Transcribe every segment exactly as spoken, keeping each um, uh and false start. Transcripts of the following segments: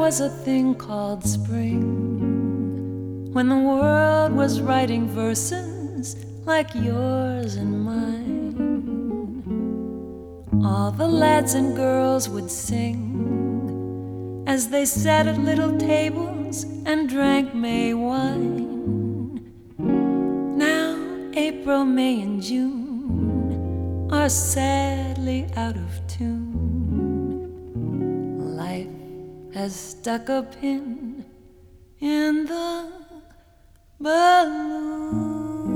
was a thing called spring, when the world was writing verses like yours and mine. All the lads and girls would sing as they sat at little tables and drank May wine. Now April, May, and June are sadly out of tune. Life has stuck a pin in the balloon.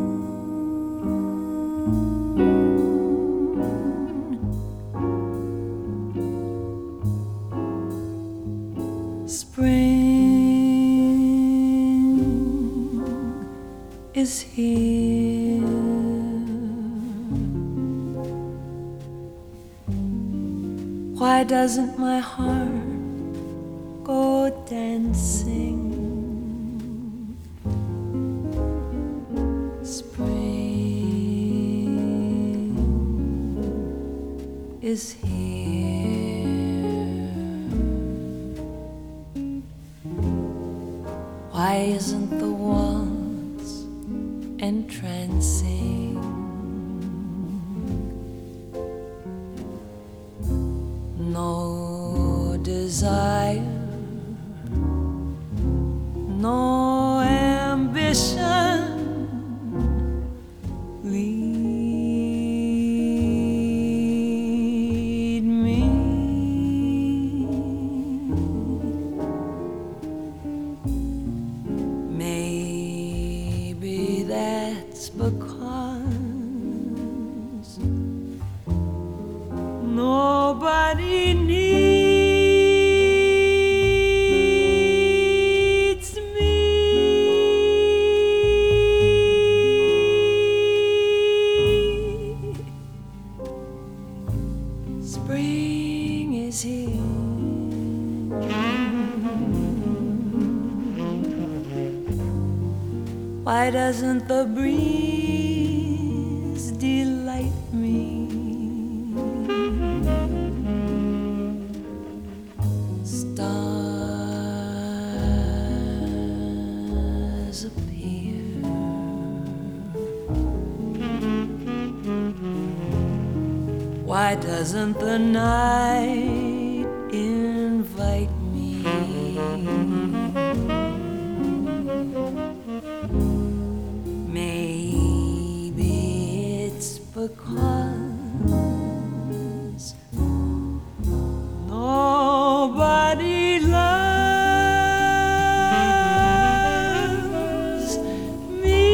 Spring is here. Why doesn't my heart go dancing? Spring is here. Why isn't the waltz entrancing? No desire, no ambition, lead me. Maybe that's because nobody needs me. Spring is here. Why doesn't the breeze delight me? Stars appear. Why doesn't the night invite me? Maybe it's because nobody loves me.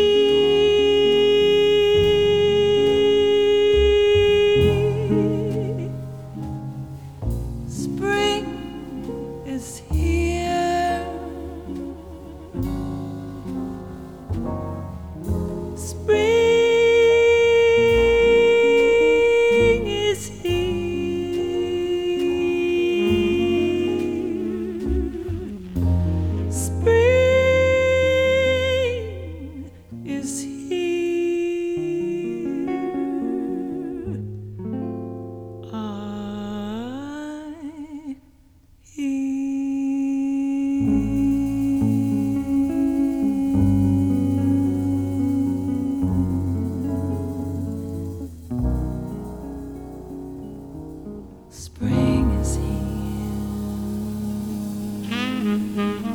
Spring is here. Spring is here. Spring is here. I Spring is here.